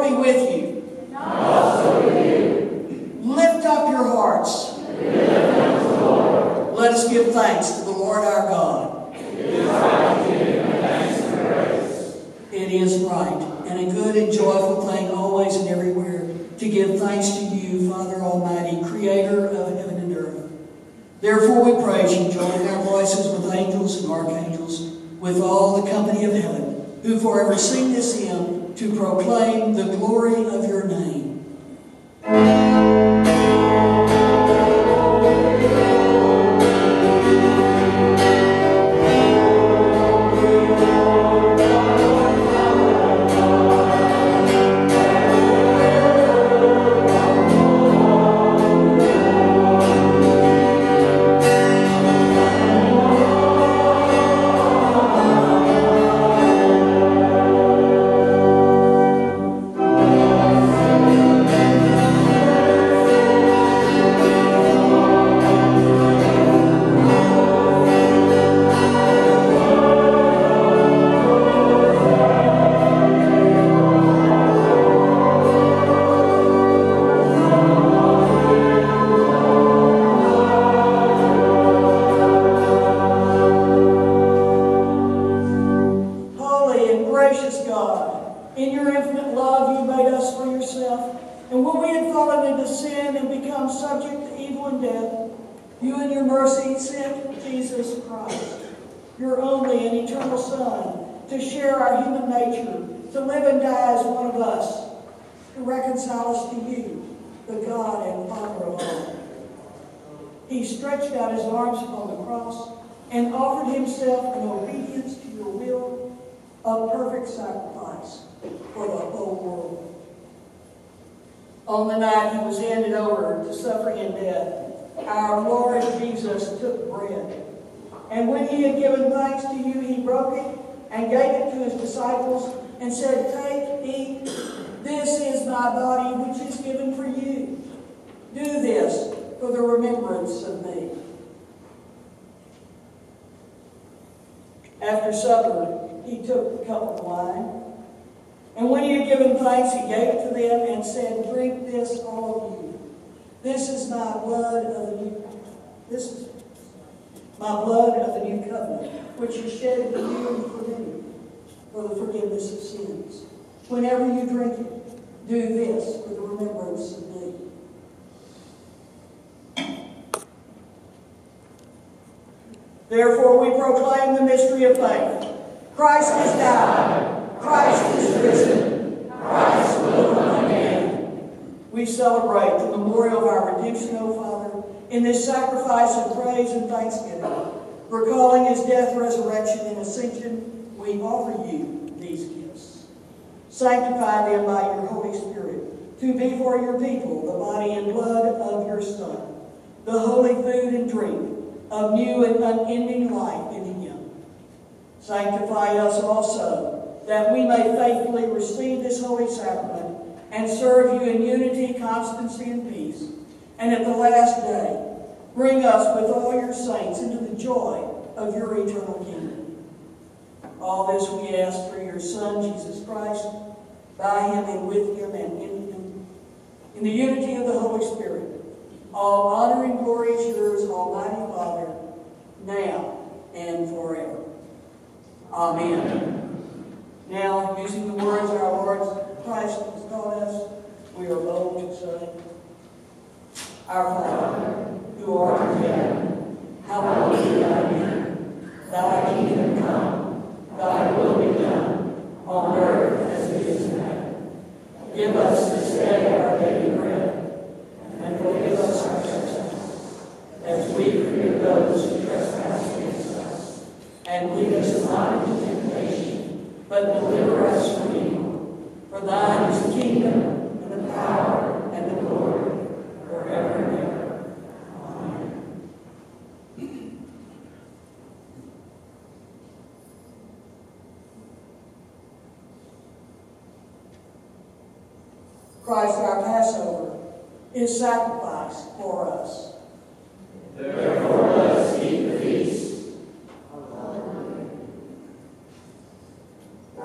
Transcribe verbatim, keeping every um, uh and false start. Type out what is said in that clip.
be with you. And also with you. Lift up your hearts. We lift up the Lord. Let us give thanks to the Lord our God. It is right to give him thanks and praise. It is right and a good and joyful thing always and everywhere to give thanks to you, Father Almighty, Creator of heaven and earth. Therefore we praise you, joining our voices with angels and archangels, with all the company of heaven, who forever sing this hymn to proclaim the glory of your name. He stretched out his arms upon the cross and offered himself in obedience to your will, a perfect sacrifice for the whole world. On the night he was handed over to suffering and death, our Lord Jesus took bread. And when he had given thanks to you, he broke it and gave it to his disciples and said, "Take, eat. This is my body which is given for you. Do this for the remembrance of me." After supper, he took the cup of wine, and when he had given thanks, he gave it to them and said, "Drink this, all of you. This is my blood of the new. This is my blood of the new covenant, which is shed for you and for many for the forgiveness of sins. Whenever you drink it, do this for the remembrance of me." Therefore we proclaim the mystery of faith. Christ has died. Christ is risen. Christ will come again. We celebrate the memorial of our redemption, O Father, in this sacrifice of praise and thanksgiving. Recalling his death, resurrection, and ascension, we offer you these gifts. Sanctify them by your Holy Spirit, to be for your people the body and blood of your Son, the holy food and drink of new and unending life in him. Sanctify us also, that we may faithfully receive this holy sacrament and serve you in unity, constancy, and peace. And at the last day, bring us with all your saints into the joy of your eternal kingdom. All this we ask through your Son, Jesus Christ, by him and with him and in him, in the unity of the Holy Spirit. All honor and glory is yours, Almighty Father, now and forever. Amen. Now, using the words our Lord Christ has taught us, we are bold to say, Our Father, who art in heaven, hallowed be thy name. Thy kingdom come, thy will be done, on earth as it is in heaven. Give us this day our daily bread, and forgive us our trespasses, as we forgive those who trespass against us. And lead us not into temptation, but deliver us from evil. For thine is the kingdom, and the power, and the glory, forever and ever. Amen. Christ, our Passover, is sacrificed for us. Therefore,